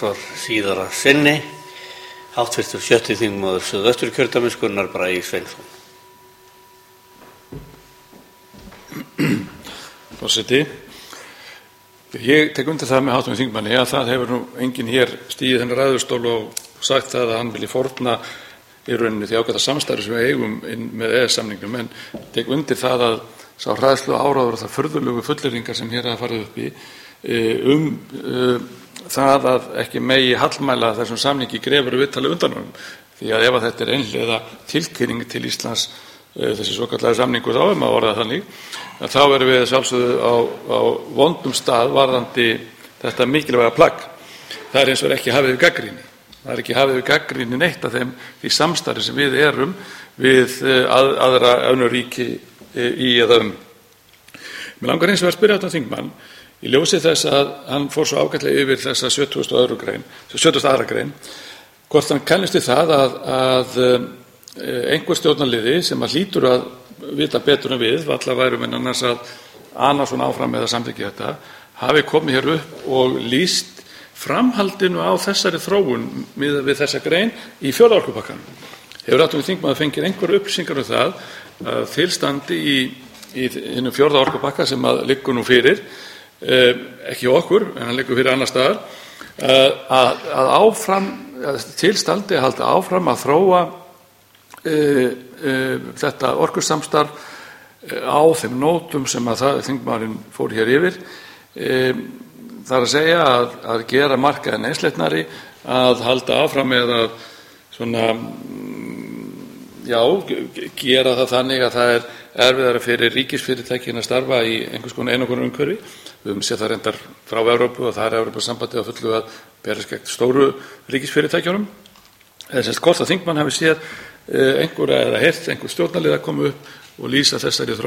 andsvar síðara sinni. Háttvirtur 7. þingmaður Suðvesturkjördæmis, Gunnar Bragi Sveinsson. Forseti, ég tek undir það með hv. þingmanni að það hefur nú enginn hér stigið þennan ræðustól og sagt það að hann vilji fórna í rauninni því ágæta samstarfi sem við eigum með EES-samningnum, en tek undir það að sá hræðslu áráður og það furðulegu fullyrðingar sem hér hafa farið upp í það að ekki megi hallmæla þessum samningi grefur viðtali undan honum, því að ef þetta er einhliða tilkynning til Íslands, þessi svokallaði samningur, þá að orða þannig, að þá erum við sjálfsögðu á vondum stað varðandi þetta mikilvæga plagg. Það er eins og ekki hafið við gagnrýni. Það er ekki hafið við gagnrýni neitt af því samstarfi sem við erum við aðra önnur ríki í eða Mér langar eins og að spyrja þetta þingmann í ljósi þess að hann fór svo ágætlega yfir þessa 72. grein, hvort hann kannist við það að einhver stjórnarliði sem að hlýtur að vita betur en við, varla væru menn annars að ana svona áfram eða samþykkja þetta, hafi komið hér upp og lýst framhaldinu á þessari þróun miðað við þessa grein í 4. orkupakkanum. Hefur hv. þingmaður fengið einhverjar upplýsingar það að tilstandi í hinum 4. orkupakka sem að liggur nú fyrir, ekki okkur, en hann liggur fyrir annar staðar, að áfram, tilstandi að halda áfram að þróa þetta orkusamstarf á þeim nótum sem að þingmaðurinn fór hér yfir. Það er að segja að gera markaðinn einsleitnari, að halda áfram með að svona, gera það þannig að það er erfiðara fyrir ríkisfyrirtækin að starfa í einhvers konar einokunar umhverfi. Við höfum séð það reyndar frá Evrópu og það er Evrópusambandið að fullu að berjast gegn stóru ríkisfyrirtækjunum. Þess að hvort að þingmann hafi séð einhverja eða heyrt einhver stjórnarlið að koma upp og lýsa þessari þróun